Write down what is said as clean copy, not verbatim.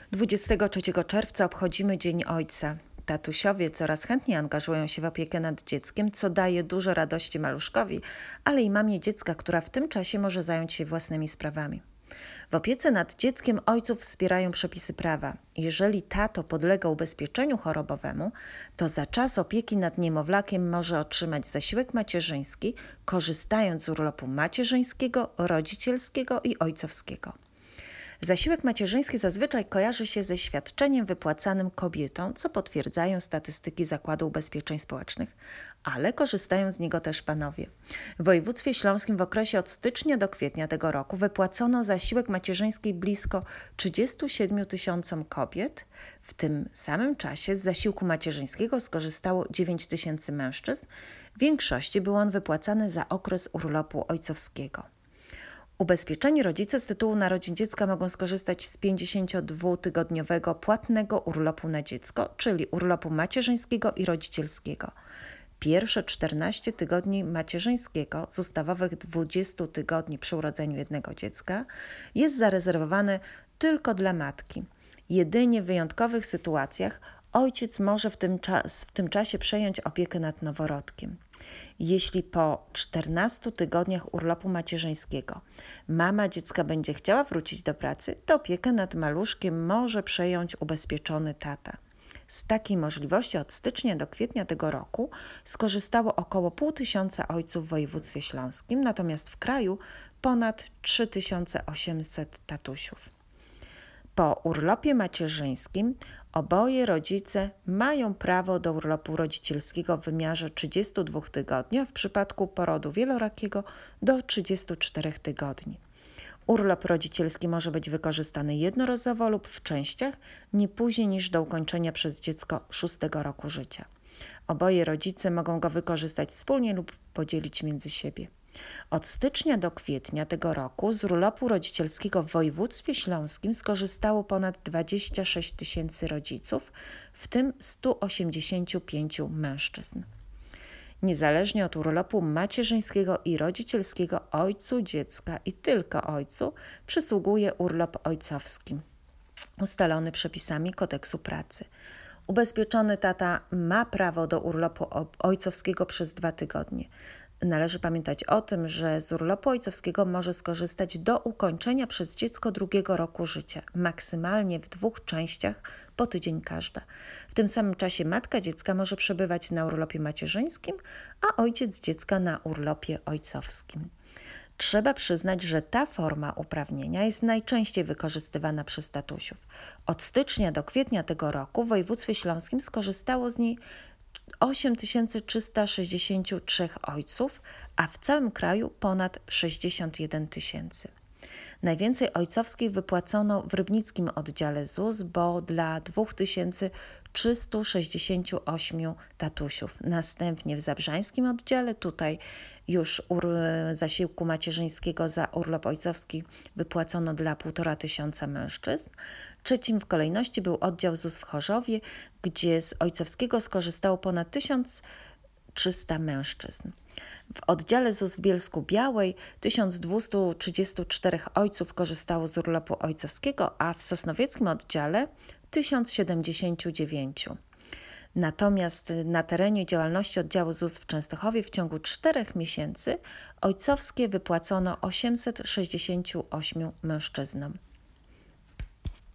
23 czerwca obchodzimy Dzień Ojca. Tatusiowie coraz chętniej angażują się w opiekę nad dzieckiem, co daje dużo radości maluszkowi, ale i mamie dziecka, która w tym czasie może zająć się własnymi sprawami. W opiece nad dzieckiem ojców wspierają przepisy prawa. Jeżeli tato podlega ubezpieczeniu chorobowemu, to za czas opieki nad niemowlakiem może otrzymać zasiłek macierzyński, korzystając z urlopu macierzyńskiego, rodzicielskiego i ojcowskiego. Zasiłek macierzyński zazwyczaj kojarzy się ze świadczeniem wypłacanym kobietom, co potwierdzają statystyki Zakładu Ubezpieczeń Społecznych, ale korzystają z niego też panowie. W województwie śląskim w okresie od stycznia do kwietnia tego roku wypłacono zasiłek macierzyński blisko 37 tysiącom kobiet. W tym samym czasie z zasiłku macierzyńskiego skorzystało 9 tysięcy mężczyzn. W większości był on wypłacany za okres urlopu ojcowskiego. Ubezpieczeni rodzice z tytułu narodzin dziecka mogą skorzystać z 52-tygodniowego płatnego urlopu na dziecko, czyli urlopu macierzyńskiego i rodzicielskiego. Pierwsze 14 tygodni macierzyńskiego z ustawowych 20 tygodni przy urodzeniu jednego dziecka jest zarezerwowane tylko dla matki. Jedynie w wyjątkowych sytuacjach ojciec może w tym czasie przejąć opiekę nad noworodkiem. Jeśli po 14 tygodniach urlopu macierzyńskiego mama dziecka będzie chciała wrócić do pracy, to opiekę nad maluszkiem może przejąć ubezpieczony tata. Z takiej możliwości od stycznia do kwietnia tego roku skorzystało około 500 ojców w województwie śląskim, natomiast w kraju ponad 3800 tatusiów. Po urlopie macierzyńskim oboje rodzice mają prawo do urlopu rodzicielskiego w wymiarze 32 tygodni, a w przypadku porodu wielorakiego do 34 tygodni. Urlop rodzicielski może być wykorzystany jednorazowo lub w częściach, nie później niż do ukończenia przez dziecko 6 roku życia. Oboje rodzice mogą go wykorzystać wspólnie lub podzielić między siebie. Od stycznia do kwietnia tego roku z urlopu rodzicielskiego w województwie śląskim skorzystało ponad 26 tysięcy rodziców, w tym 185 mężczyzn. Niezależnie od urlopu macierzyńskiego i rodzicielskiego ojcu dziecka i tylko ojcu przysługuje urlop ojcowski, ustalony przepisami Kodeksu pracy. Ubezpieczony tata ma prawo do urlopu ojcowskiego przez 2 tygodnie. Należy pamiętać o tym, że z urlopu ojcowskiego może skorzystać do ukończenia przez dziecko 2 roku życia, maksymalnie w 2 częściach po tydzień każda. W tym samym czasie matka dziecka może przebywać na urlopie macierzyńskim, a ojciec dziecka na urlopie ojcowskim. Trzeba przyznać, że ta forma uprawnienia jest najczęściej wykorzystywana przez tatusiów. Od stycznia do kwietnia tego roku w województwie śląskim skorzystało z niej 8363 ojców, a w całym kraju ponad 61 tysięcy. Najwięcej ojcowskich wypłacono w rybnickim oddziale ZUS, bo dla 2368 tatusiów. Następnie w zabrzańskim oddziale, tutaj już zasiłku macierzyńskiego za urlop ojcowski wypłacono dla 1500 mężczyzn. Trzecim w kolejności był oddział ZUS w Chorzowie, gdzie z ojcowskiego skorzystało ponad 1300 mężczyzn. W oddziale ZUS w Bielsku-Białej 1234 ojców korzystało z urlopu ojcowskiego, a w sosnowieckim oddziale 1079. Natomiast na terenie działalności oddziału ZUS w Częstochowie w ciągu 4 miesięcy ojcowskie wypłacono 868 mężczyznom.